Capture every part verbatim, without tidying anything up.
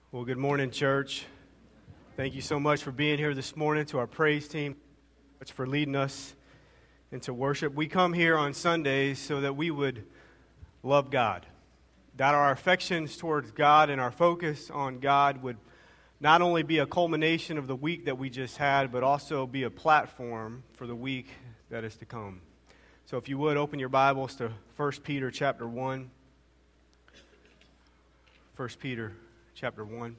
Well, good morning, church. Thank you so much for being here this morning, to our praise team, much for leading us into worship. We come here on Sundays so that we would love God, that our affections towards God and our focus on God would not only be a culmination of the week that we just had, but also be a platform for the week that is to come. So if you would, open your Bibles to First Peter chapter one. First Peter chapter one.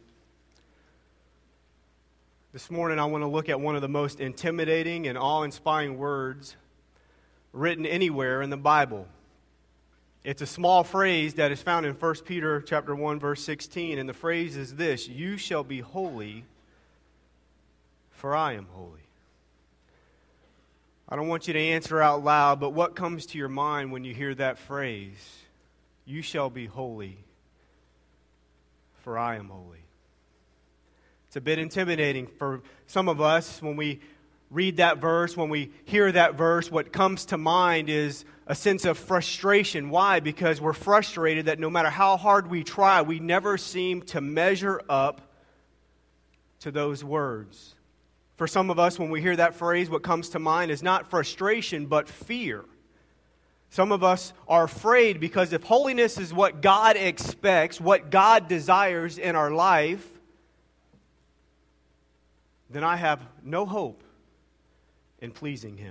This morning I want to look at one of the most intimidating and awe-inspiring words written anywhere in the Bible. It's a small phrase that is found in First Peter chapter one, verse sixteen, and the phrase is this: "You shall be holy, for I am holy." I don't want you to answer out loud, but what comes to your mind when you hear that phrase? You shall be holy, for I am holy. It's a bit intimidating for some of us when we read that verse, when we hear that verse. What comes to mind is a sense of frustration. Why? Because we're frustrated that no matter how hard we try, we never seem to measure up to those words. For some of us, when we hear that phrase, what comes to mind is not frustration, but fear. Some of us are afraid because if holiness is what God expects, what God desires in our life, then I have no hope in pleasing Him.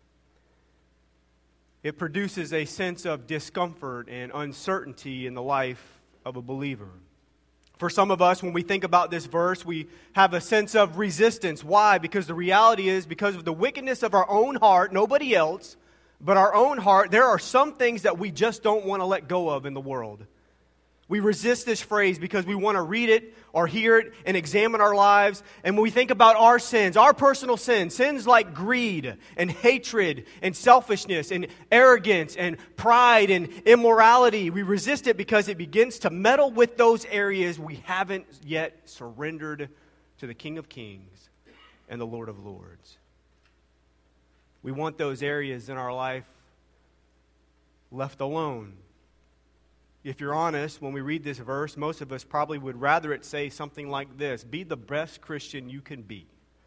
It produces a sense of discomfort and uncertainty in the life of a believer. For some of us, when we think about this verse, we have a sense of resistance. Why? Because the reality is, because of the wickedness of our own heart, nobody else, but our own heart, there are some things that we just don't want to let go of in the world. We resist this phrase because we want to read it or hear it and examine our lives. And when we think about our sins, our personal sins, sins like greed and hatred and selfishness and arrogance and pride and immorality, we resist it because it begins to meddle with those areas we haven't yet surrendered to the King of Kings and the Lord of Lords. We want those areas in our life left alone. If you're honest, when we read this verse, most of us probably would rather it say something like this: be the best Christian you can be.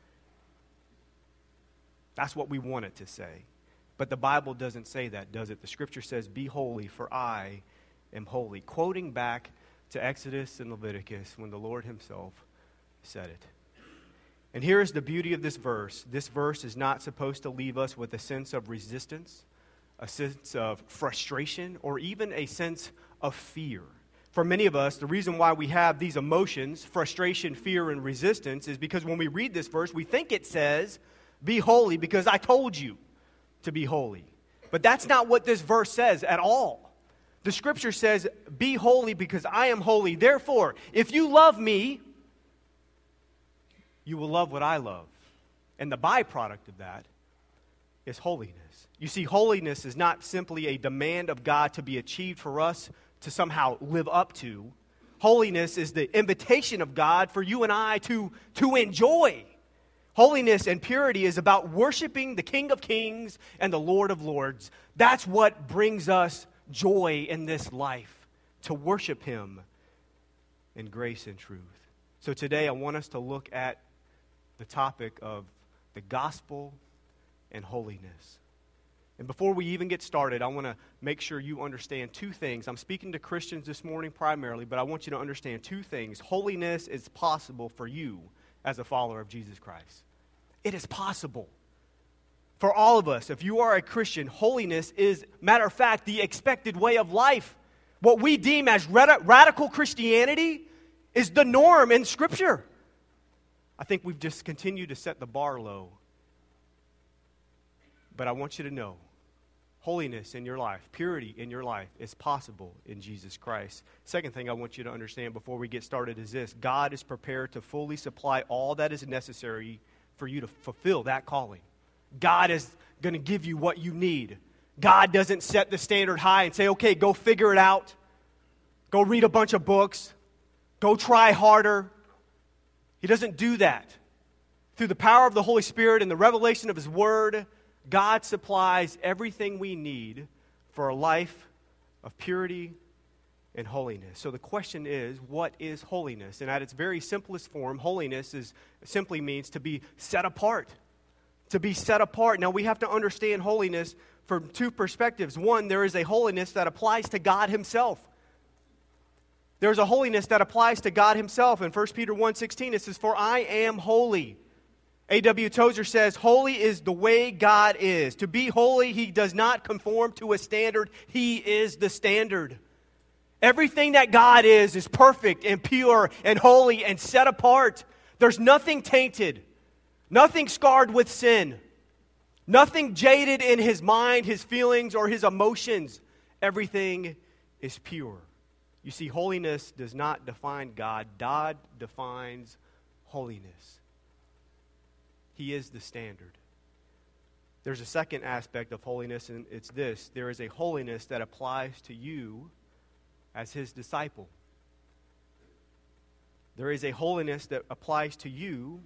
That's what we want it to say. But the Bible doesn't say that, does it? The Scripture says, "Be holy, for I am holy," quoting back to Exodus and Leviticus when the Lord Himself said it. And here is the beauty of this verse. This verse is not supposed to leave us with a sense of resistance, a sense of frustration, or even a sense of fear. For many of us, the reason why we have these emotions, frustration, fear, and resistance, is because when we read this verse, we think it says, "Be holy because I told you to be holy." But that's not what this verse says at all. The Scripture says, "Be holy because I am holy. Therefore, if you love me, you will love what I love." And the byproduct of that is holiness. You see, holiness is not simply a demand of God to be achieved for us to somehow live up to. Holiness is the invitation of God for you and I to, to enjoy. Holiness and purity is about worshiping the King of Kings and the Lord of Lords. That's what brings us joy in this life, to worship Him in grace and truth. So today I want us to look at the topic of the gospel and holiness. And before we even get started, I want to make sure you understand two things. I'm speaking to Christians this morning primarily, but I want you to understand two things. Holiness is possible for you as a follower of Jesus Christ. It is possible. For all of us, if you are a Christian, holiness is, matter of fact, the expected way of life. What we deem as rad- radical Christianity is the norm in Scripture. I think we've just continued to set the bar low. But I want you to know, holiness in your life, purity in your life is possible in Jesus Christ. Second thing I want you to understand before we get started is this: God is prepared to fully supply all that is necessary for you to fulfill that calling. God is going to give you what you need. God doesn't set the standard high and say, "Okay, go figure it out. Go read a bunch of books. Go try harder." He doesn't do that. Through the power of the Holy Spirit and the revelation of His Word, God supplies everything we need for a life of purity and holiness. So the question is, what is holiness? And at its very simplest form, holiness is simply means to be set apart. To be set apart. Now we have to understand holiness from two perspectives. One, there is a holiness that applies to God himself. There's a holiness that applies to God himself. In First Peter one sixteen, it says, "For I am holy." A W Tozer says, "Holy is the way God is. To be holy, he does not conform to a standard. He is the standard." Everything that God is is perfect and pure and holy and set apart. There's nothing tainted, nothing scarred with sin, nothing jaded in his mind, his feelings, or his emotions. Everything is pure. You see, holiness does not define God. God defines holiness. He is the standard. There's a second aspect of holiness, and it's this. There is a holiness that applies to you as his disciple. There is a holiness that applies to you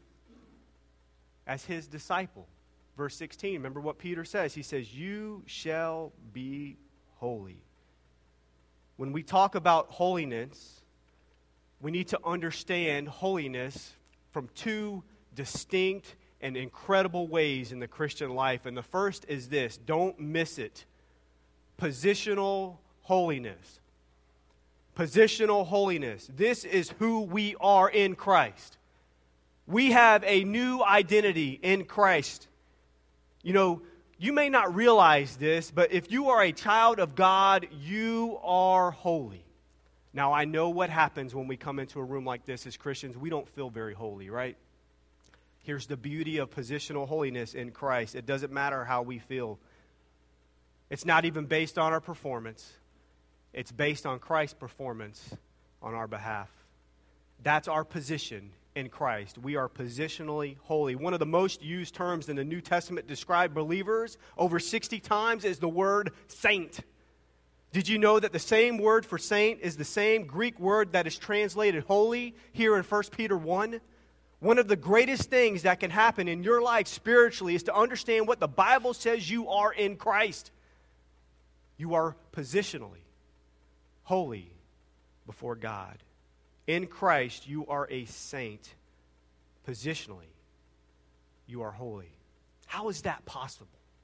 as his disciple. Verse sixteen, remember what Peter says. He says, "You shall be holy." When we talk about holiness, we need to understand holiness from two distinct and incredible ways in the Christian life. And the first is this, don't miss it. Positional holiness. Positional holiness. This is who we are in Christ. We have a new identity in Christ. You know, you may not realize this, but if you are a child of God, you are holy. Now, I know what happens when we come into a room like this as Christians. We don't feel very holy, right? Here's the beauty of positional holiness in Christ. It doesn't matter how we feel. It's not even based on our performance. It's based on Christ's performance on our behalf. That's our position in Christ. We are positionally holy. One of the most used terms in the New Testament to describe believers over sixty times is the word saint. Did you know that the same word for saint is the same Greek word that is translated holy here in First Peter one? One of the greatest things that can happen in your life spiritually is to understand what the Bible says you are in Christ. You are positionally holy before God. In Christ, you are a saint. Positionally, you are holy. How is that possible?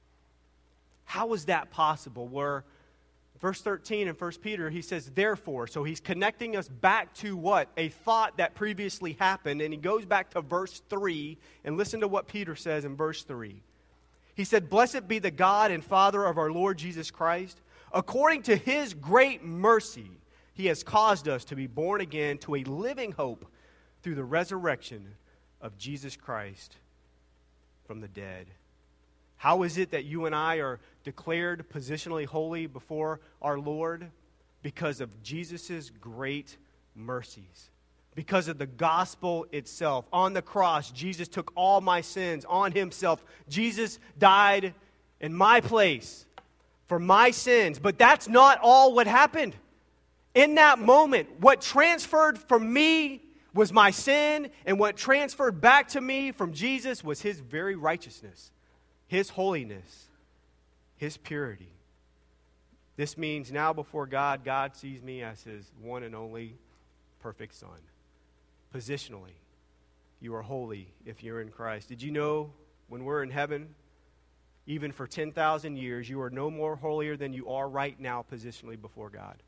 How is that possible? Where verse thirteen in First Peter, he says, therefore. So he's connecting us back to what? A thought that previously happened. And he goes back to verse three. And listen to what Peter says in verse three. He said, blessed be the God and Father of our Lord Jesus Christ. According to his great mercy, he has caused us to be born again to a living hope through the resurrection of Jesus Christ from the dead. How is it that you and I are declared positionally holy before our Lord? Because of Jesus' great mercies. Because of the gospel itself. On the cross, Jesus took all my sins on himself. Jesus died in my place for my sins. But that's not all what happened. In that moment, what transferred from me was my sin, and what transferred back to me from Jesus was his very righteousness, his holiness, his purity. This means now before God, God sees me as his one and only perfect Son. Positionally, you are holy if you're in Christ. Did you know when we're in heaven, even for ten thousand years, you are no more holier than you are right now positionally before God?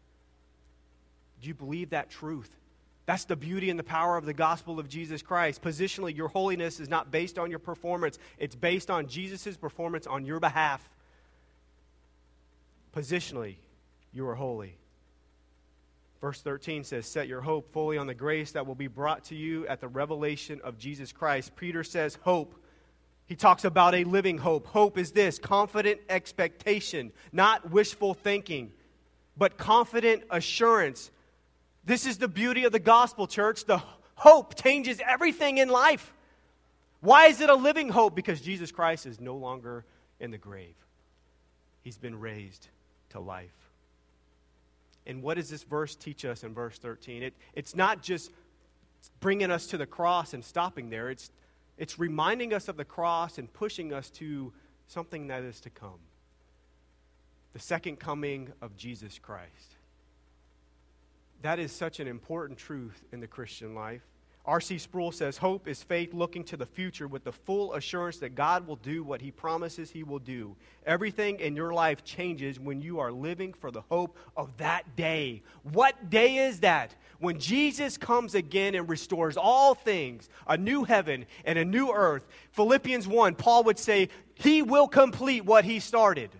Do you believe that truth? That's the beauty and the power of the gospel of Jesus Christ. Positionally, your holiness is not based on your performance. It's based on Jesus' performance on your behalf. Positionally, you are holy. Verse thirteen says, set your hope fully on the grace that will be brought to you at the revelation of Jesus Christ. Peter says hope. He talks about a living hope. Hope is this, confident expectation, not wishful thinking, but confident assurance. This is the beauty of the gospel, church. The hope changes everything in life. Why is it a living hope? Because Jesus Christ is no longer in the grave. He's been raised to life. And what does this verse teach us in verse thirteen? It, it's not just bringing us to the cross and stopping there. It's, it's reminding us of the cross and pushing us to something that is to come. The second coming of Jesus Christ. That is such an important truth in the Christian life. R C Sproul says, hope is faith looking to the future with the full assurance that God will do what He promises He will do. Everything in your life changes when you are living for the hope of that day. What day is that? When Jesus comes again and restores all things, a new heaven and a new earth. Philippians one, Paul would say, He will complete what He started.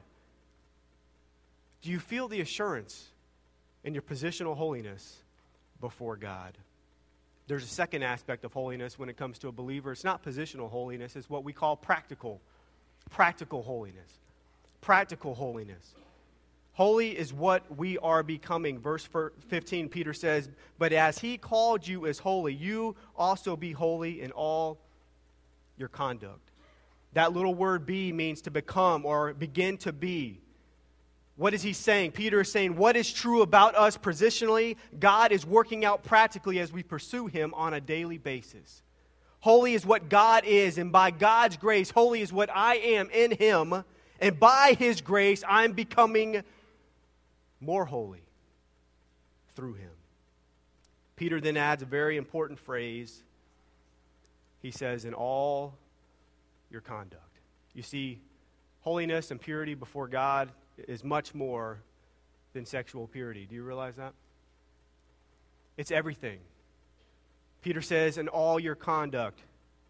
Do you feel the assurance in your positional holiness before God? There's a second aspect of holiness when it comes to a believer. It's not positional holiness. It's what we call practical. Practical holiness. Practical holiness. Holy is what we are becoming. Verse fifteen, Peter says, but as He called you as holy, you also be holy in all your conduct. That little word be means to become or begin to be. What is he saying? Peter is saying, what is true about us positionally, God is working out practically as we pursue Him on a daily basis. Holy is what God is, and by God's grace, holy is what I am in Him, and by His grace, I'm becoming more holy through Him. Peter then adds a very important phrase. He says, in all your conduct. You see, holiness and purity before God is much more than sexual purity. Do you realize that? It's everything. Peter says, in all your conduct.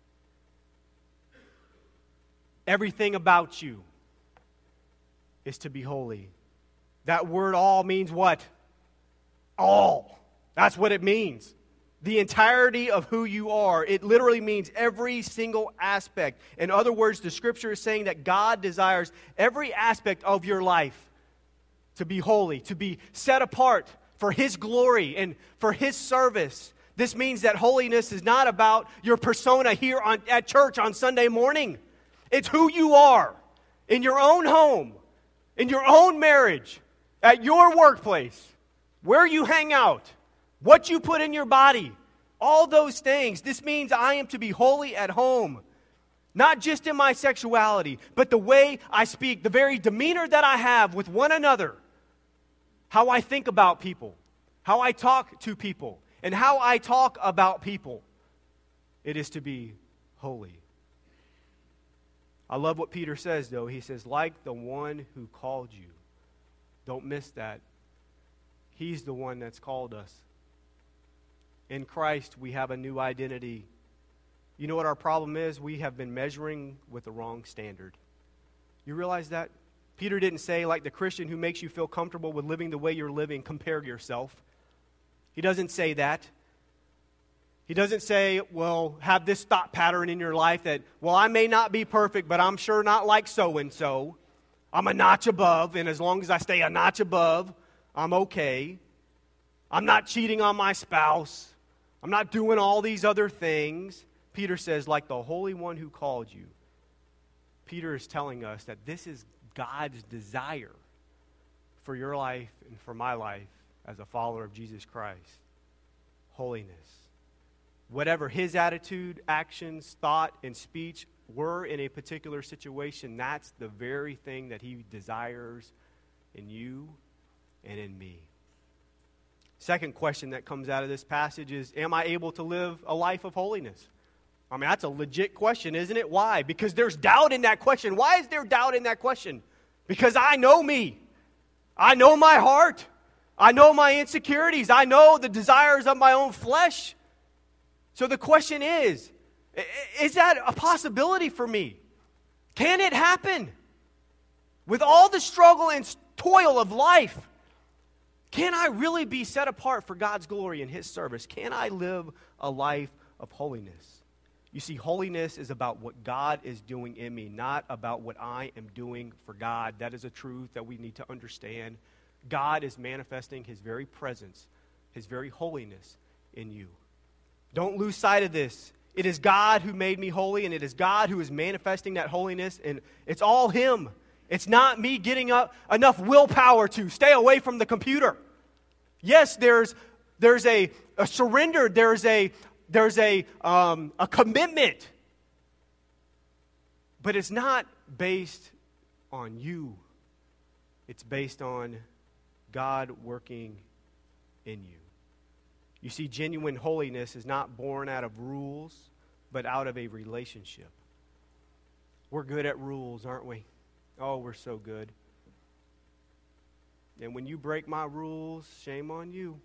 Everything about you is to be holy. That word all means what? All. That's what it means. The entirety of who you are. It literally means every single aspect. In other words, the Scripture is saying that God desires every aspect of your life to be holy, to be set apart for His glory and for His service. This means that holiness is not about your persona here on, at church on Sunday morning. It's who you are in your own home, in your own marriage, at your workplace, where you hang out, what you put in your body, all those things. This means I am to be holy at home. Not just in my sexuality, but the way I speak, the very demeanor that I have with one another. How I think about people, how I talk to people, and how I talk about people. It is to be holy. I love what Peter says, though. He says, like the one who called you. Don't miss that. He's the one that's called us. In Christ, we have a new identity. You know what our problem is? We have been measuring with the wrong standard. You realize that? Peter didn't say, like the Christian who makes you feel comfortable with living the way you're living, compare yourself. He doesn't say that. He doesn't say, well, have this thought pattern in your life that, well, I may not be perfect, but I'm sure not like so-and-so. I'm a notch above, and as long as I stay a notch above, I'm okay. I'm not cheating on my spouse. I'm not doing all these other things. Peter says, like the Holy One who called you. Peter is telling us that this is God's desire for your life and for my life as a follower of Jesus Christ. Holiness. Whatever His attitude, actions, thought, and speech were in a particular situation, that's the very thing that He desires in you and in me. Second question that comes out of this passage is, am I able to live a life of holiness? I mean, that's a legit question, isn't it? Why? Because there's doubt in that question. Why is there doubt in that question? Because I know me. I know my heart. I know my insecurities. I know the desires of my own flesh. So the question is, is that a possibility for me? Can it happen? With all the struggle and toil of life, can I really be set apart for God's glory and His service? Can I live a life of holiness? You see, holiness is about what God is doing in me, not about what I am doing for God. That is a truth that we need to understand. God is manifesting His very presence, His very holiness in you. Don't lose sight of this. It is God who made me holy, and it is God who is manifesting that holiness, and it's all Him. It's not me getting up enough willpower to stay away from the computer. Yes, there's there's a, a surrender, there's a there's a um, a commitment, but it's not based on you. It's based on God working in you. You see, genuine holiness is not born out of rules, but out of a relationship. We're good at rules, aren't we? Oh, we're so good. And when you break my rules, shame on you.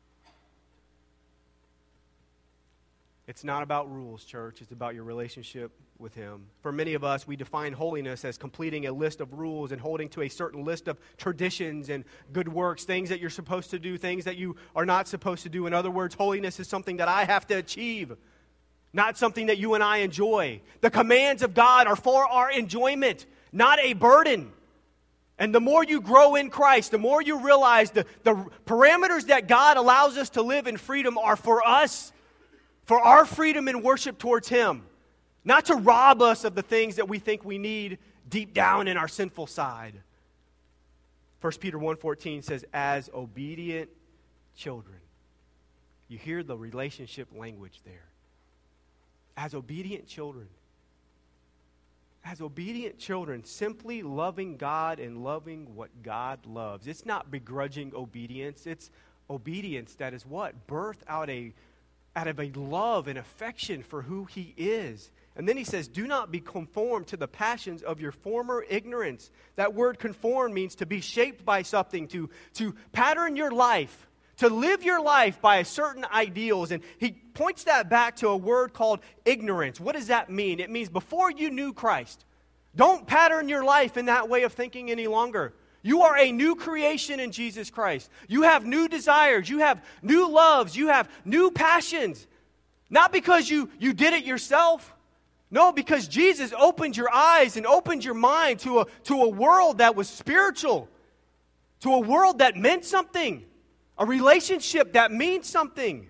It's not about rules, church. It's about your relationship with Him. For many of us, we define holiness as completing a list of rules and holding to a certain list of traditions and good works, things that you're supposed to do, things that you are not supposed to do. In other words, holiness is something that I have to achieve, not something that you and I enjoy. The commands of God are for our enjoyment, not a burden. And the more you grow in Christ, the more you realize the, the parameters that God allows us to live in freedom are for us, for our freedom and worship towards Him, not to rob us of the things that we think we need deep down in our sinful side. First Peter one fourteen says, as obedient children. You hear the relationship language there. As obedient children. As obedient children, simply loving God and loving what God loves. It's not begrudging obedience. It's obedience that is what? Birthed out a out of a love and affection for who He is. And then he says, do not be conformed to the passions of your former ignorance. That word conform means to be shaped by something, to, to pattern your life, to live your life by certain ideals. And he points that back to a word called ignorance. What does that mean? It means before you knew Christ, don't pattern your life in that way of thinking any longer. You are a new creation in Jesus Christ. You have new desires. You have new loves. You have new passions. Not because you, you did it yourself. No, because Jesus opened your eyes and opened your mind to a, to a world that was spiritual. To a world that meant something. A relationship that means something.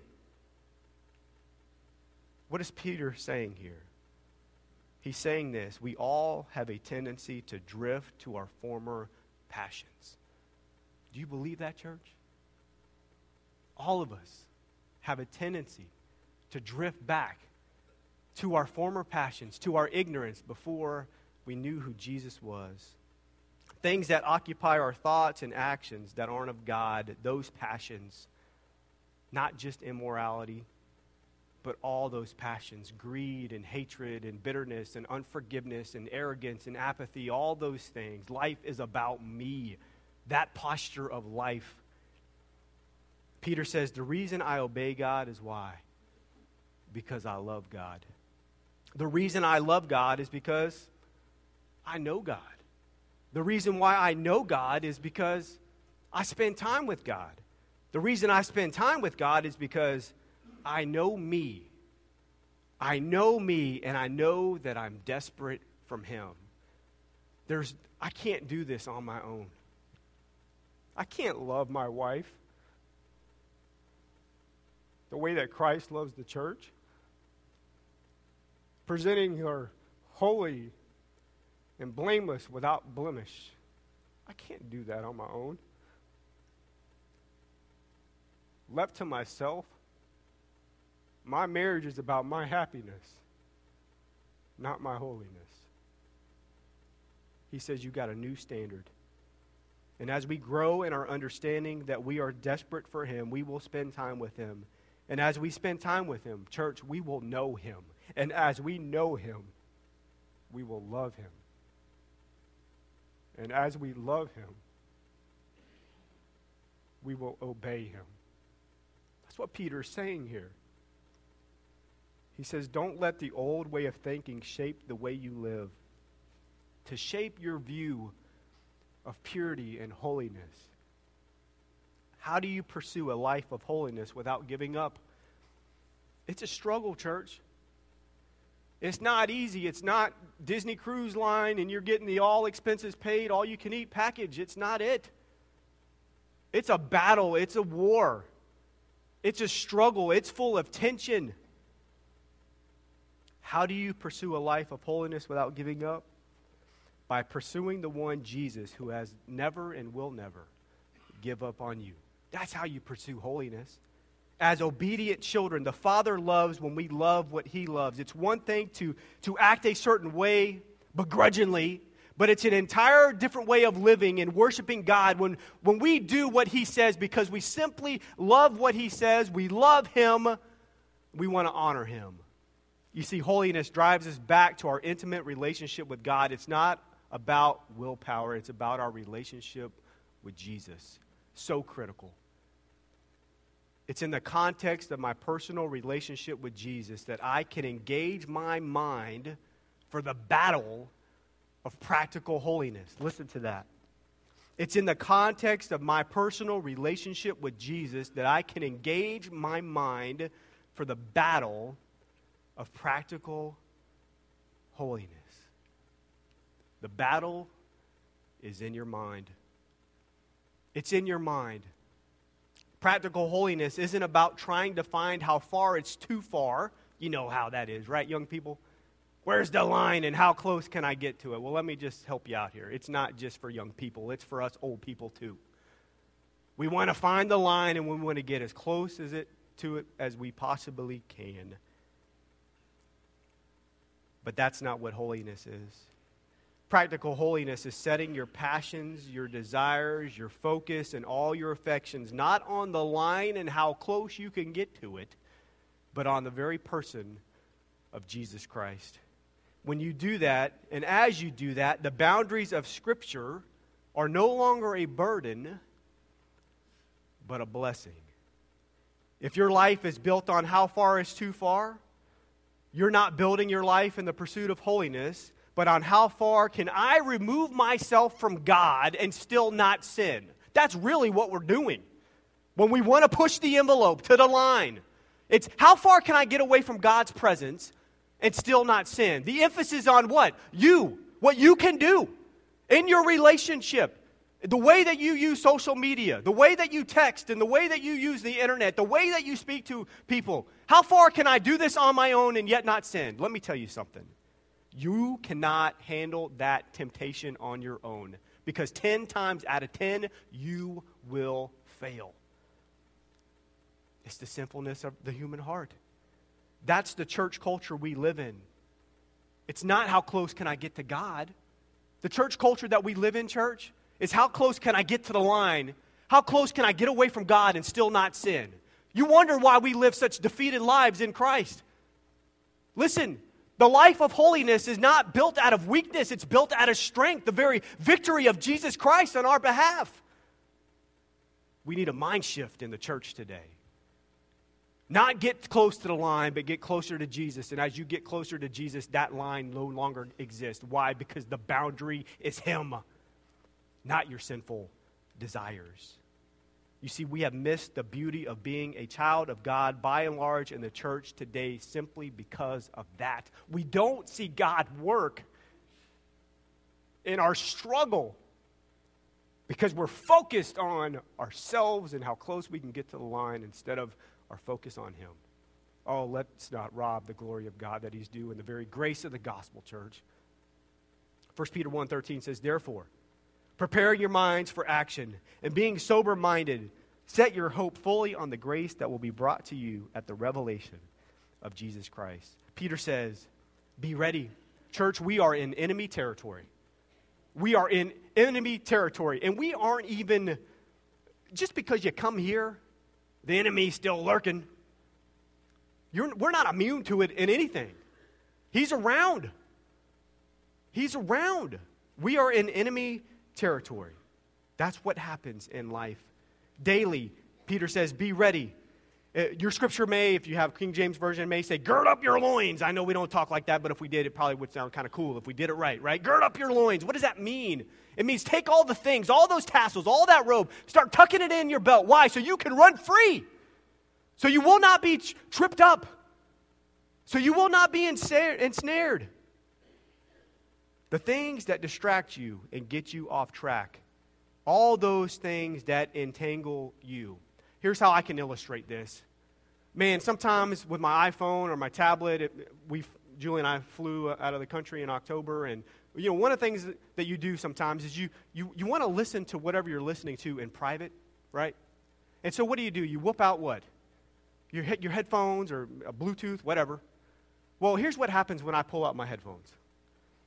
What is Peter saying here? He's saying this. We all have a tendency to drift to our former passions. Do you believe that, church? All of us have a tendency to drift back to our former passions, to our ignorance before we knew who Jesus was. Things that occupy our thoughts and actions that aren't of God, those passions, not just immorality, but all those passions, greed and hatred and bitterness and unforgiveness and arrogance and apathy, all those things. Life is about me. That posture of life. Peter says, the reason I obey God is why? Because I love God. The reason I love God is because I know God. The reason why I know God is because I spend time with God. The reason I spend time with God is because I know me. I know me, and I know that I'm desperate from Him. There's, I can't do this on my own. I can't love my wife the way that Christ loves the church, presenting her holy and blameless without blemish. I can't do that on my own. Left to myself, my marriage is about my happiness, not my holiness. He says you got a new standard. And as we grow in our understanding that we are desperate for Him, we will spend time with Him. And as we spend time with Him, church, we will know Him. And as we know Him, we will love Him. And as we love Him, we will obey Him. That's what Peter's saying here. He says, don't let the old way of thinking shape the way you live. To shape your view of purity and holiness. How do you pursue a life of holiness without giving up? It's a struggle, church. It's not easy. It's not Disney Cruise Line and you're getting the all expenses paid, all you can eat package. It's not it. It's a battle. It's a war. It's a struggle. It's full of tension. How do you pursue a life of holiness without giving up? By pursuing the one, Jesus, who has never and will never give up on you. That's how you pursue holiness. As obedient children, the Father loves when we love what He loves. It's one thing to, to act a certain way begrudgingly, But it's an entire different way of living and worshiping God when, when we do what He says because we simply love what He says, we love Him, we want to honor Him. You see, holiness drives us back to our intimate relationship with God. It's not about willpower, it's about our relationship with Jesus. So critical. It's in the context of my personal relationship with Jesus that I can engage my mind for the battle of practical holiness. Listen to that. It's in the context of my personal relationship with Jesus that I can engage my mind for the battle of practical holiness. The battle is in your mind. It's in your mind. Practical holiness isn't about trying to find how far it's too far. You know how that is, right, young people? Where's the line and how close can I get to it? Well, let me just help you out here. It's not just for young people. It's for us old people too. We want to find the line and we want to get as close as it to it as we possibly can. But that's not what holiness is. Practical holiness is setting your passions, your desires, your focus, and all your affections not on the line and how close you can get to it, but on the very person of Jesus Christ. When you do that, and as you do that, the boundaries of Scripture are no longer a burden, but a blessing. If your life is built on how far is too far, you're not building your life in the pursuit of holiness, but on how far can I remove myself from God and still not sin. That's really what we're doing. When we want to push the envelope to the line, it's how far can I get away from God's presence and still not sin? The emphasis on what? You. What you can do in your relationship. The way that you use social media, the way that you text, and the way that you use the internet, the way that you speak to people. How far can I do this on my own and yet not sin? Let me tell you something. You cannot handle that temptation on your own because ten times out of ten, you will fail. It's the sinfulness of the human heart. That's the church culture we live in. It's not how close can I get to God. The church culture that we live in, church, is how close can I get to the line? How close can I get away from God and still not sin? You wonder why we live such defeated lives in Christ. Listen, the life of holiness is not built out of weakness. It's built out of strength, the very victory of Jesus Christ on our behalf. We need a mind shift in the church today. Not get close to the line, but get closer to Jesus. And as you get closer to Jesus, that line no longer exists. Why? Because the boundary is Him, not your sinful desires. You see, we have missed the beauty of being a child of God by and large in the church today simply because of that. We don't see God work in our struggle because we're focused on ourselves and how close we can get to the line instead of our focus on Him. Oh, let's not rob the glory of God that He's due in the very grace of the gospel, church. First Peter one thirteen says, therefore, preparing your minds for action and being sober-minded, set your hope fully on the grace that will be brought to you at the revelation of Jesus Christ. Peter says, be ready. Church, we are in enemy territory. We are in enemy territory. And we aren't even, just because you come here, the enemy's still lurking. You're, we're not immune to it in anything. He's around. He's around. We are in enemy territory. That's what happens in life. Daily, Peter says, be ready. Uh, your scripture may, if you have King James Version, may say, gird up your loins. I know we don't talk like that, but if we did, it probably would sound kind of cool if we did it right, right? Gird up your loins. What does that mean? It means take all the things, all those tassels, all that robe, start tucking it in your belt. Why? So you can run free. So you will not be ch- tripped up. So you will not be ensar- ensnared. The things that distract you and get you off track. All those things that entangle you. Here's how I can illustrate this. Man, sometimes with my iPhone or my tablet, it, we, Julie and I flew out of the country in October, and you know, one of the things that you do sometimes is you you, you want to listen to whatever you're listening to in private, right? And so what do you do? You whip out what? Your, your headphones or a Bluetooth, whatever. Well, here's what happens when I pull out my headphones.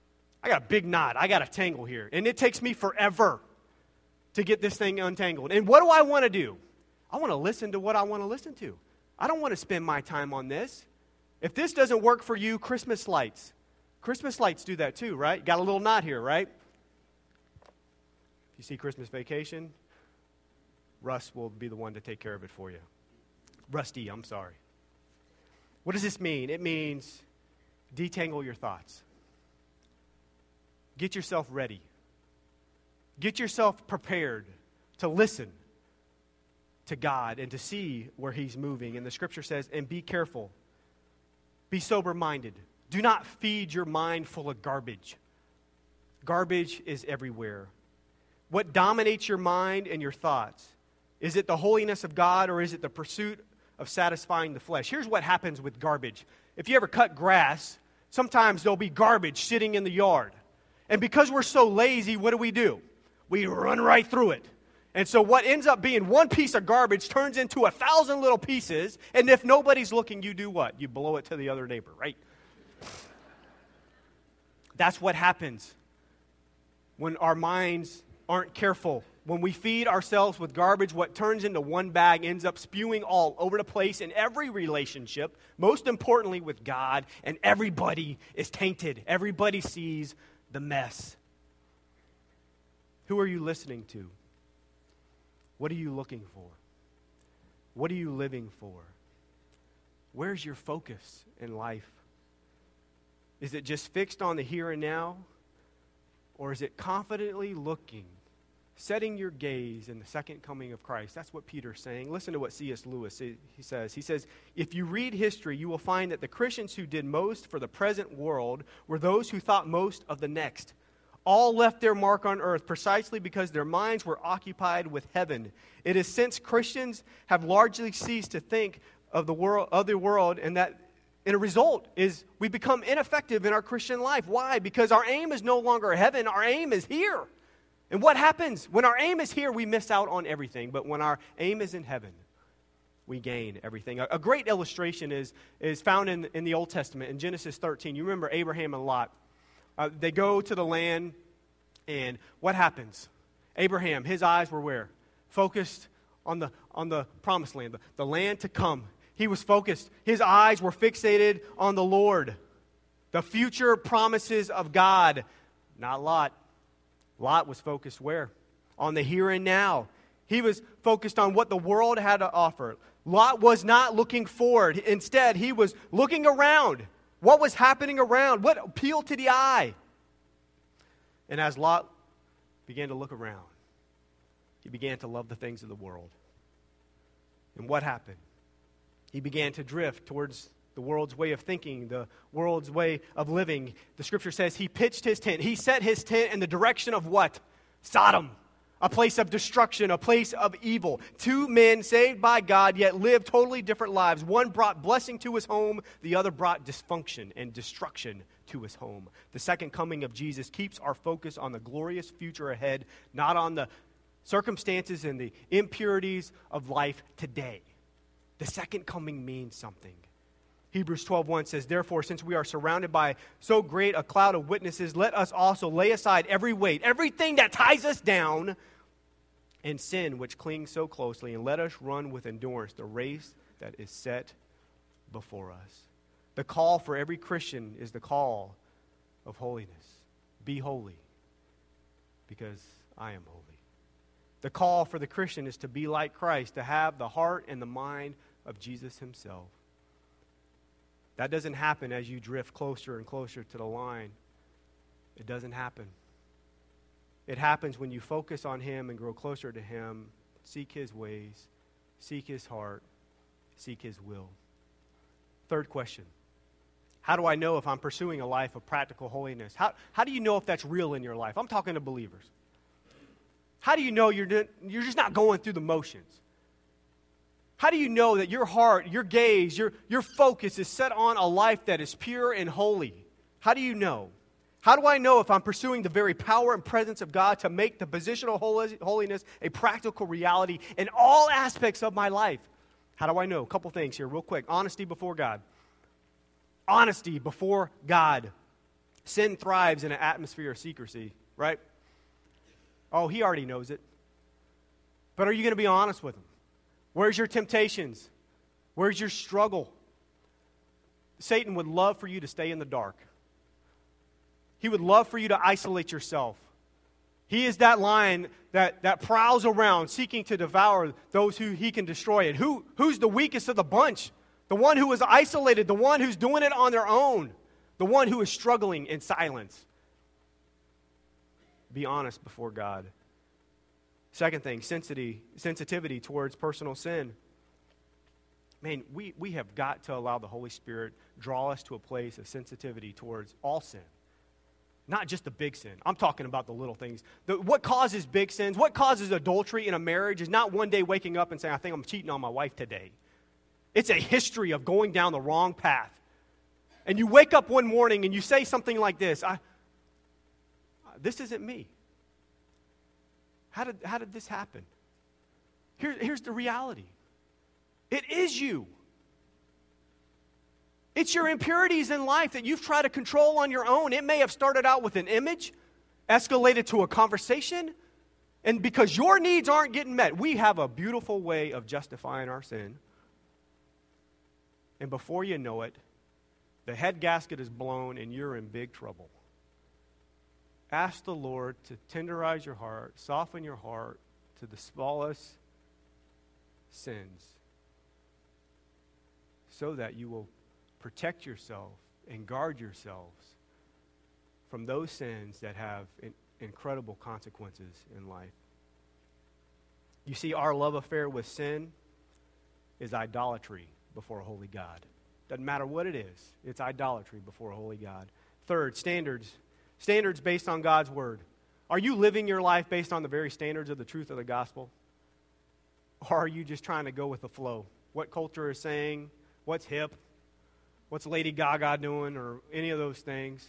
I got a big knot. I got a tangle here. And it takes me forever to get this thing untangled. And what do I want to do? I want to listen to what I want to listen to. I don't want to spend my time on this. If this doesn't work for you, Christmas lights. Christmas lights do that too, right? Got a little knot here, right? If you see Christmas Vacation, Russ will be the one to take care of it for you. Rusty, I'm sorry. What does this mean? It means detangle your thoughts. Get yourself ready. Get yourself prepared to listen to God and to see where He's moving. And the Scripture says, and be careful. Be sober-minded. Do not feed your mind full of garbage. Garbage is everywhere. What dominates your mind and your thoughts? Is it the holiness of God, or is it the pursuit of satisfying the flesh? Here's what happens with garbage. If you ever cut grass, sometimes there'll be garbage sitting in the yard. And because we're so lazy, what do we do? We run right through it. And so what ends up being one piece of garbage turns into a thousand little pieces, and if nobody's looking, you do what? You blow it to the other neighbor, right? That's what happens when our minds aren't careful. When we feed ourselves with garbage, what turns into one bag ends up spewing all over the place in every relationship, most importantly with God, and everybody is tainted. Everybody sees the mess. Who are you listening to? What are you looking for? What are you living for? Where's your focus in life? Is it just fixed on the here and now? Or is it confidently looking, setting your gaze in the second coming of Christ? That's what Peter's saying. Listen to what C S Lewis he says. He says, if you read history, you will find that the Christians who did most for the present world were those who thought most of the next. All left their mark on earth precisely because their minds were occupied with heaven. It is since Christians have largely ceased to think of the world, of the world, and that, and a result is we become ineffective in our Christian life. Why? Because our aim is no longer heaven. Our aim is here. And what happens? When our aim is here, we miss out on everything. But when our aim is in heaven, we gain everything. A, a great illustration is, is found in, in the Old Testament, in Genesis thirteen. You remember Abraham and Lot. Uh, they go to the land, and what happens? Abraham, his eyes were where? Focused on the, on the promised land, the, the land to come. He was focused. His eyes were fixated on the Lord, the future promises of God. Not Lot. Lot was focused where? On the here and now. He was focused on what the world had to offer. Lot was not looking forward. Instead, he was looking around. What was happening around? What appealed to the eye? And as Lot began to look around, he began to love the things of the world. And what happened? He began to drift towards the world's way of thinking, the world's way of living. The Scripture says he pitched his tent. He set his tent in the direction of what? Sodom. A place of destruction, a place of evil. Two men saved by God, yet lived totally different lives. One brought blessing to his home. The other brought dysfunction and destruction to his home. The second coming of Jesus keeps our focus on the glorious future ahead, not on the circumstances and the impurities of life today. The second coming means something. Hebrews twelve one says, therefore, since we are surrounded by so great a cloud of witnesses, let us also lay aside every weight, everything that ties us down, and sin which clings so closely, and let us run with endurance the race that is set before us. The call for every Christian is the call of holiness. Be holy, because I am holy. The call for the Christian is to be like Christ, to have the heart and the mind of Jesus himself. That doesn't happen as you drift closer and closer to the line. It doesn't happen. It happens when you focus on him and grow closer to him, seek his ways, seek his heart, seek his will. Third question. How do I know if I'm pursuing a life of practical holiness? How, how do you know if that's real in your life? I'm talking to believers. How do you know you're, doing, you're just not going through the motions? How do you know that your heart, your gaze, your, your focus is set on a life that is pure and holy? How do you know? How do I know if I'm pursuing the very power and presence of God to make the positional holiness a practical reality in all aspects of my life? How do I know? A couple things here real quick. Honesty before God. Honesty before God. Sin thrives in an atmosphere of secrecy, right? Oh, he already knows it. But are you going to be honest with him? Where's your temptations? Where's your struggle? Satan would love for you to stay in the dark. He would love for you to isolate yourself. He is that lion that, that prowls around seeking to devour those who he can destroy. And who, who's the weakest of the bunch? The one who is isolated, the one who's doing it on their own, the one who is struggling in silence. Be honest before God. Second thing, sensitivity, sensitivity towards personal sin. Man, we, we have got to allow the Holy Spirit draw us to a place of sensitivity towards all sin. Not just the big sin. I'm talking about the little things. The, what causes big sins, what causes adultery in a marriage is not one day waking up and saying, I think I'm cheating on my wife today. It's a history of going down the wrong path. And you wake up one morning and you say something like this, I, this isn't me. How did, how did this happen? Here, here's the reality. It is you. It's your impurities in life that you've tried to control on your own. It may have started out with an image, escalated to a conversation, and because your needs aren't getting met, we have a beautiful way of justifying our sin. And before you know it, the head gasket is blown and you're in big trouble. Ask the Lord to tenderize your heart, soften your heart to the smallest sins, so that you will protect yourself and guard yourselves from those sins that have in, incredible consequences in life. You see, our love affair with sin is idolatry before a holy God. Doesn't matter what it is, it's idolatry before a holy God. Third, standards. Standards based on God's word. Are you living your life based on the very standards of the truth of the gospel? Or are you just trying to go with the flow? What culture is saying, what's hip, what's Lady Gaga doing, or any of those things?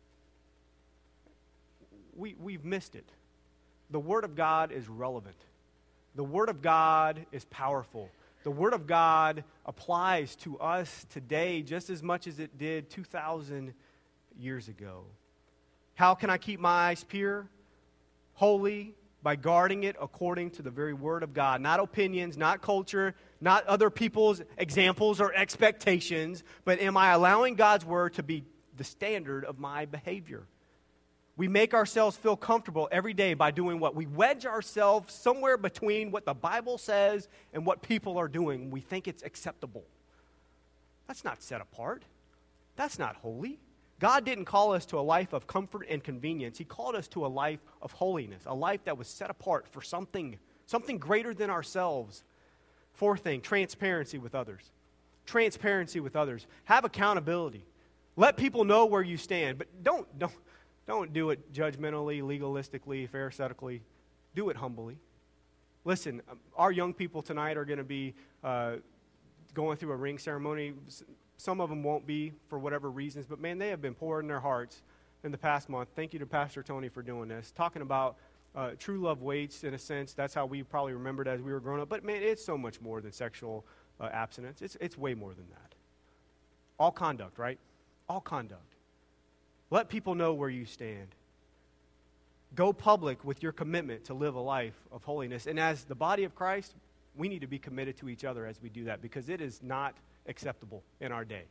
We, we've missed it. The Word of God is relevant. The Word of God is powerful. The Word of God applies to us today just as much as it did two thousand years ago. How can I keep my eyes pure, holy? By guarding it according to the very Word of God. Not opinions, not culture, not other people's examples or expectations, but am I allowing God's Word to be the standard of my behavior? We make ourselves feel comfortable every day by doing what? We wedge ourselves somewhere between what the Bible says and what people are doing. We think it's acceptable. That's not set apart. That's not holy. God didn't call us to a life of comfort and convenience. He called us to a life of holiness, a life that was set apart for something, something greater than ourselves. Fourth thing, transparency with others. Transparency with others. Have accountability. Let people know where you stand, but don't, don't, don't do it judgmentally, legalistically, pharisaitically. Do it humbly. Listen, our young people tonight are going to be uh, going through a ring ceremony. Some of them won't be for whatever reasons, but man, they have been pouring their hearts in the past month. Thank you to Pastor Tony for doing this. Talking about uh, true love waits, in a sense. That's how we probably remembered as we were growing up. But man, it's so much more than sexual uh, abstinence. It's, it's way more than that. All conduct, right? All conduct. Let people know where you stand. Go public with your commitment to live a life of holiness. And as the body of Christ, we need to be committed to each other as we do that, because it is not acceptable in our day.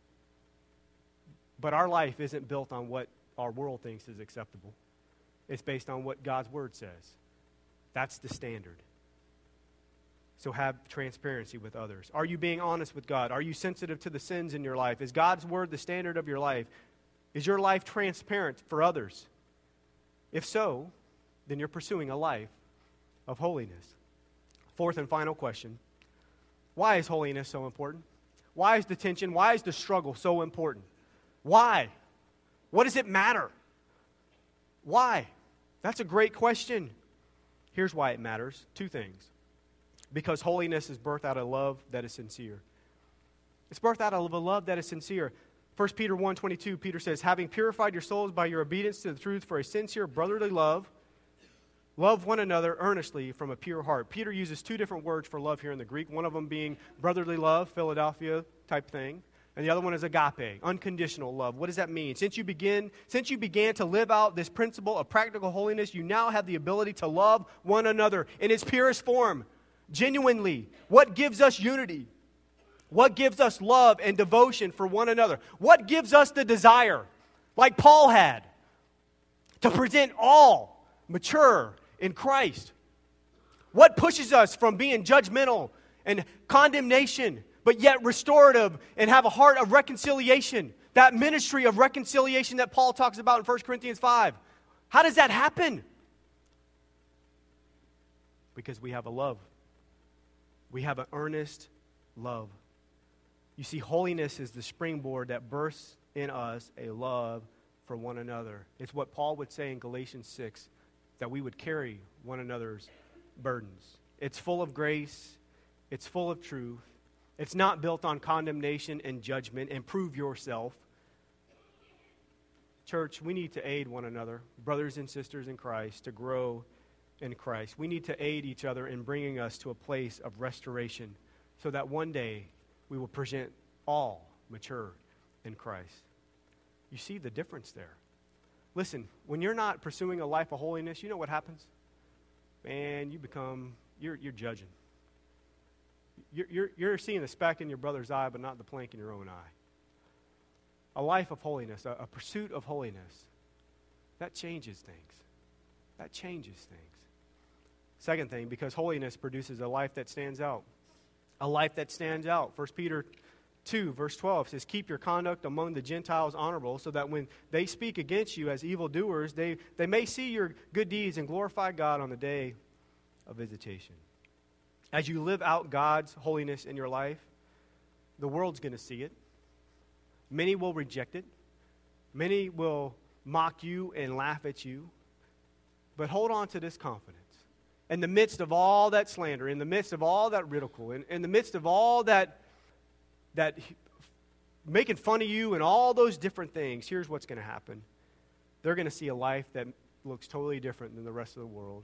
But our life isn't built on what our world thinks is acceptable. It's based on what God's Word says. That's the standard. So have transparency with others. Are you being honest with God? Are you sensitive to the sins in your life? Is God's Word the standard of your life? Is your life transparent for others? If so, then you're pursuing a life of holiness. Fourth and final question. Why is holiness so important? Why is the tension, why is the struggle so important? Why? What does it matter? Why? That's a great question. Here's why it matters. Two things. Because holiness is birthed out of love that is sincere. It's birthed out of a love that is sincere. First Peter one twenty-two, Peter says, having purified your souls by your obedience to the truth for a sincere brotherly love, love one another earnestly from a pure heart. Peter uses two different words for love here in the Greek, one of them being brotherly love, Philadelphia type thing. And the other one is agape, unconditional love. What does that mean? Since you begin, since you began to live out this principle of practical holiness, you now have the ability to love one another in its purest form, genuinely. What gives us unity? What gives us love and devotion for one another? What gives us the desire, like Paul had, to present all mature in Christ? What pushes us from being judgmental and condemnation, but yet restorative and have a heart of reconciliation? That ministry of reconciliation that Paul talks about in First Corinthians five. How does that happen? Because we have a love. We have an earnest love. You see, holiness is the springboard that bursts in us a love for one another. It's what Paul would say in Galatians six, that we would carry one another's burdens. It's full of grace. It's full of truth. It's not built on condemnation and judgment and prove yourself. Church, we need to aid one another, brothers and sisters in Christ, to grow in Christ. We need to aid each other in bringing us to a place of restoration so that one day we will present all mature in Christ. You see the difference there. Listen, when you're not pursuing a life of holiness, you know what happens? Man, you become, you're, you're judging. You're, you're, you're seeing the speck in your brother's eye, but not the plank in your own eye. A life of holiness, a, a pursuit of holiness, that changes things. That changes things. Second thing, because holiness produces a life that stands out. A life that stands out. First Peter two, verse twelve says, keep your conduct among the Gentiles honorable, so that when they speak against you as evildoers, they, they may see your good deeds and glorify God on the day of visitation. As you live out God's holiness in your life, the world's going to see it. Many will reject it. Many will mock you and laugh at you. But hold on to this confidence. In the midst of all that slander, in the midst of all that ridicule, in, in the midst of all that that making fun of you and all those different things, here's what's going to happen. They're going to see a life that looks totally different than the rest of the world.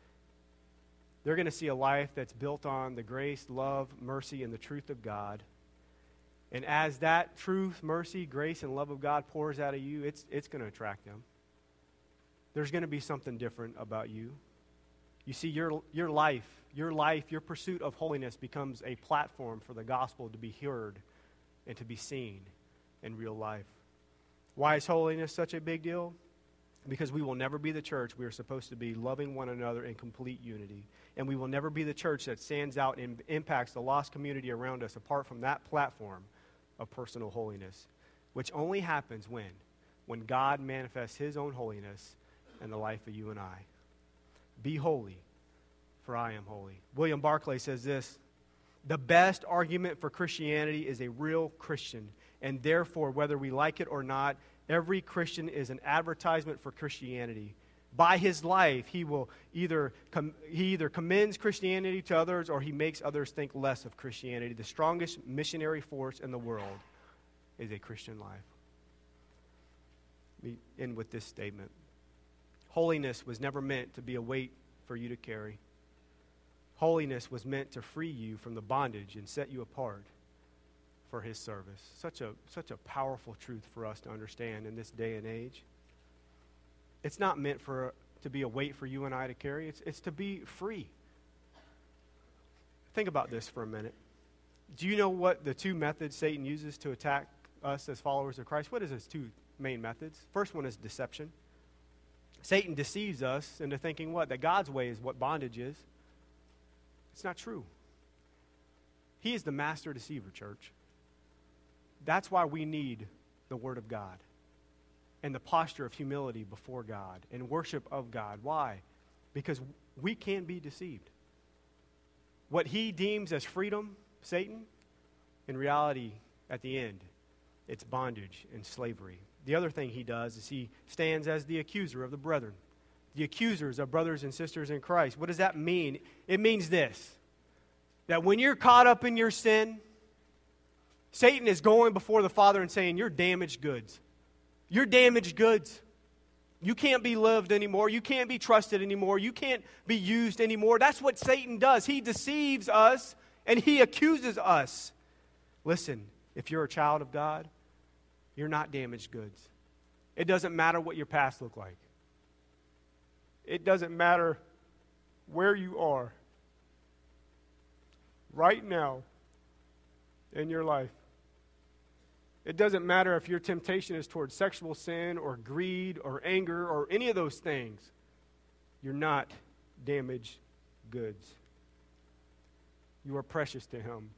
They're going to see a life that's built on the grace, love, mercy, and the truth of God. And as that truth, mercy, grace, and love of God pours out of you, it's, it's going to attract them. There's going to be something different about you. You see, your, your life, your life, your pursuit of holiness becomes a platform for the gospel to be heard and to be seen in real life. Why is holiness such a big deal? Because we will never be the church we are supposed to be, loving one another in complete unity. And we will never be the church that stands out and impacts the lost community around us apart from that platform of personal holiness, which only happens when? When God manifests His own holiness in the life of you and I. Be holy, for I am holy. William Barclay says this, the best argument for Christianity is a real Christian, and therefore, whether we like it or not, every Christian is an advertisement for Christianity. By his life, he will either com- he either commends Christianity to others or he makes others think less of Christianity. The strongest missionary force in the world is a Christian life. Let me end with this statement. Holiness was never meant to be a weight for you to carry. Holiness was meant to free you from the bondage and set you apart for His service. Such a such a powerful truth for us to understand in this day and age. It's not meant for to be a weight for you and I to carry. It's it's to be free. Think about this for a minute. Do you know what the two methods Satan uses to attack us as followers of Christ? What is his two main methods? First one is deception. Satan deceives us into thinking what? That God's way is what bondage is. It's not true. He is the master deceiver, church. That's why we need the Word of God and the posture of humility before God and worship of God. Why? Because we can be deceived. What he deems as freedom, Satan, in reality, at the end, it's bondage and slavery. The other thing he does is he stands as the accuser of the brethren. The accusers of brothers and sisters in Christ. What does that mean? It means this, that when you're caught up in your sin, Satan is going before the Father and saying, you're damaged goods. You're damaged goods. You can't be loved anymore. You can't be trusted anymore. You can't be used anymore. That's what Satan does. He deceives us and he accuses us. Listen, if you're a child of God, you're not damaged goods. It doesn't matter what your past looked like. It doesn't matter where you are right now in your life. It doesn't matter if your temptation is towards sexual sin or greed or anger or any of those things. You're not damaged goods. You are precious to Him.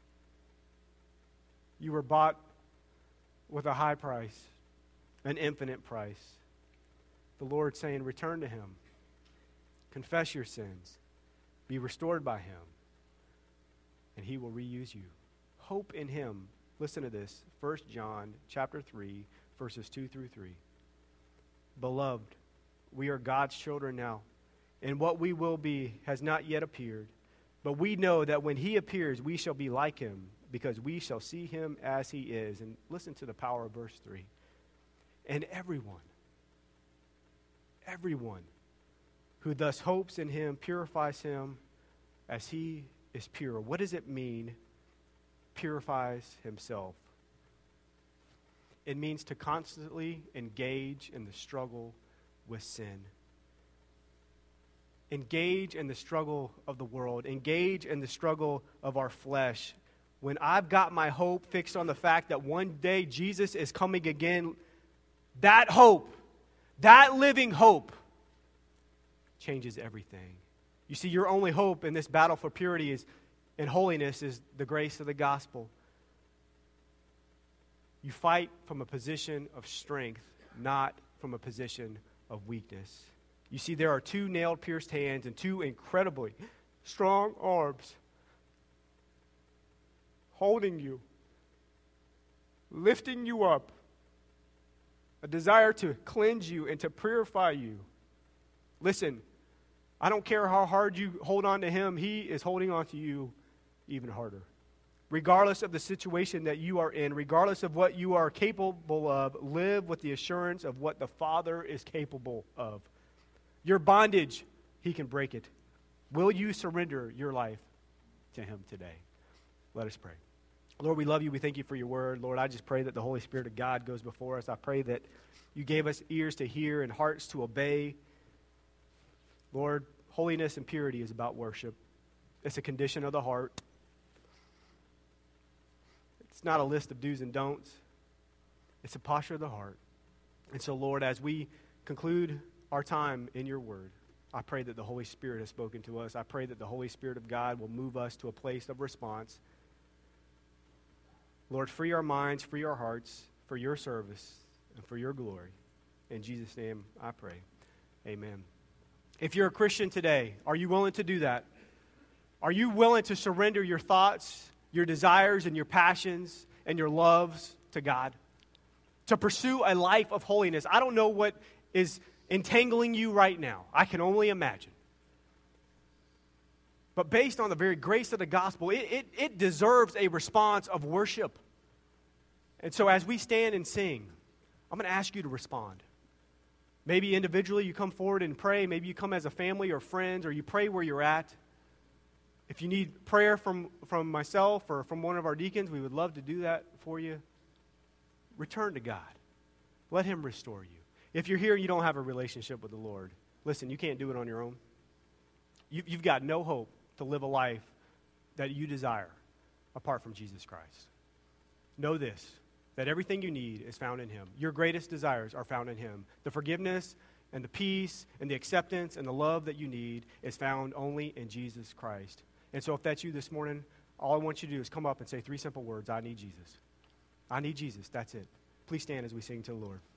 You were bought with a high price, an infinite price. The Lord's saying, return to Him. Confess your sins. Be restored by Him. And He will reuse you. Hope in Him. Listen to this. First John chapter three, verses two through three. Beloved, we are God's children now, and what we will be has not yet appeared. But we know that when He appears, we shall be like Him, because we shall see Him as He is. And listen to the power of verse three. And everyone, everyone who thus hopes in Him purifies Him as He is pure. What does it mean, purifies himself? It means to constantly engage in the struggle with sin. Engage in the struggle of the world. Engage in the struggle of our flesh. When I've got my hope fixed on the fact that one day Jesus is coming again, that hope, that living hope, changes everything. You see, your only hope in this battle for purity is and holiness is the grace of the gospel. You fight from a position of strength, not from a position of weakness. You see, there are two nail-pierced hands and two incredibly strong arms holding you, lifting you up, a desire to cleanse you and to purify you. Listen, I don't care how hard you hold on to Him, He is holding on to you even harder. Regardless of the situation that you are in, regardless of what you are capable of, live with the assurance of what the Father is capable of. Your bondage, He can break it. Will you surrender your life to Him today? Let us pray. Lord, we love You. We thank You for Your word. Lord, I just pray that the Holy Spirit of God goes before us. I pray that You gave us ears to hear and hearts to obey. Lord, holiness and purity is about worship. It's a condition of the heart. It's not a list of do's and don'ts. It's a posture of the heart. And so, Lord, as we conclude our time in Your word, I pray that the Holy Spirit has spoken to us. I pray that the Holy Spirit of God will move us to a place of response. Lord, free our minds, free our hearts for Your service and for Your glory. In Jesus' name I pray. Amen. If you're a Christian today, are you willing to do that? Are you willing to surrender your thoughts, your desires, and your passions, and your loves to God? To pursue a life of holiness. I don't know what is entangling you right now. I can only imagine. But based on the very grace of the gospel, it, it, it deserves a response of worship. And so as we stand and sing, I'm going to ask you to respond. Maybe individually you come forward and pray. Maybe you come as a family or friends, or you pray where you're at. If you need prayer from, from myself or from one of our deacons, we would love to do that for you. Return to God. Let Him restore you. If you're here and you don't have a relationship with the Lord, listen, you can't do it on your own. You, you've got no hope to live a life that you desire apart from Jesus Christ. Know this, that everything you need is found in Him. Your greatest desires are found in Him. The forgiveness and the peace and the acceptance and the love that you need is found only in Jesus Christ. And so if that's you this morning, all I want you to do is come up and say three simple words. I need Jesus. I need Jesus. That's it. Please stand as we sing to the Lord.